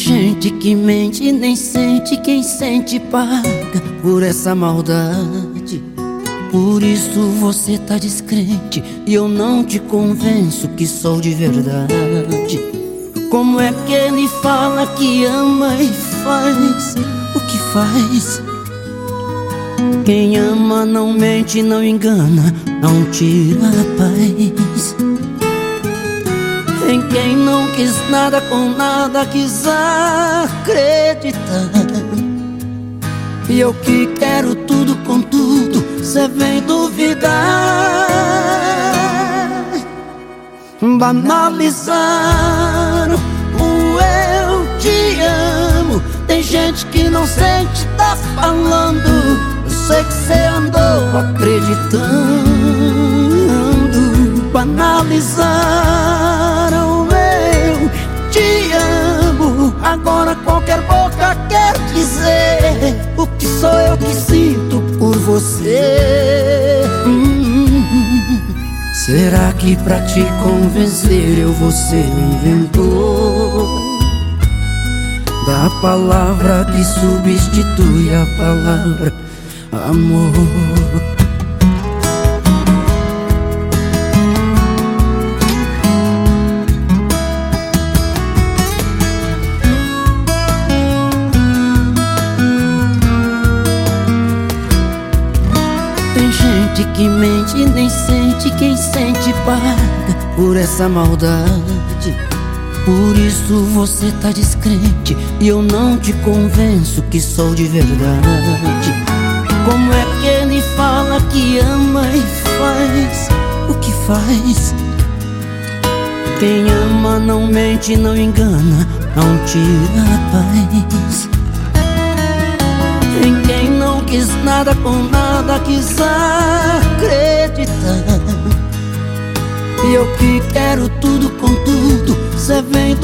gente que mente e nem sente, quem sente paga por essa maldade. Por isso você tá descrente e eu não te convenço que sou de verdade. Como é que ele fala que ama e faz o que faz? Quem ama não mente, não engana, não tira a paz. Em quem não quis nada com nada, quis acreditar. E eu que quero tudo com tudo, cê vem duvidar. Banalizaram o eu te amo. Tem gente que não sente, tá falando. Eu sei que cê andou acreditando. Banalizaram eu te amo. Agora qualquer boca quer dizer o que sou eu que sinto por você. Será que pra te convencer eu vou ser o inventor da palavra que substitui a palavra amor? Gente que mente e nem sente, quem sente paga por essa maldade. Por isso você tá descrente e eu não te convenço que sou de verdade. Como é que ele fala que ama e faz o que faz? Quem ama não mente, não engana, não tira a paz. Em quem não quis nada com nada, quis acreditar. E eu que quero tudo com tudo, cê vem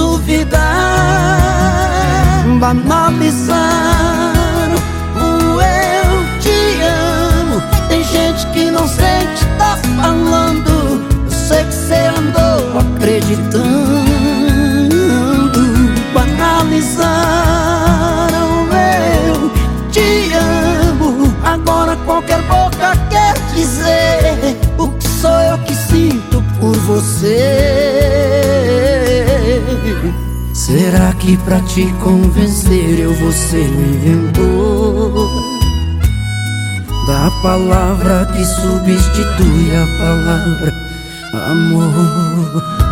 duvidar. Banalizaram o eu te amo. Tem gente que não sente, tá falando. Eu sei que cê andou acreditando. Banalizaram eu te amo. Agora qualquer boca quer dizer o que sou eu que sinto por você. Será que pra te convencer eu vou ser o inventor da palavra que substitui a palavra amor?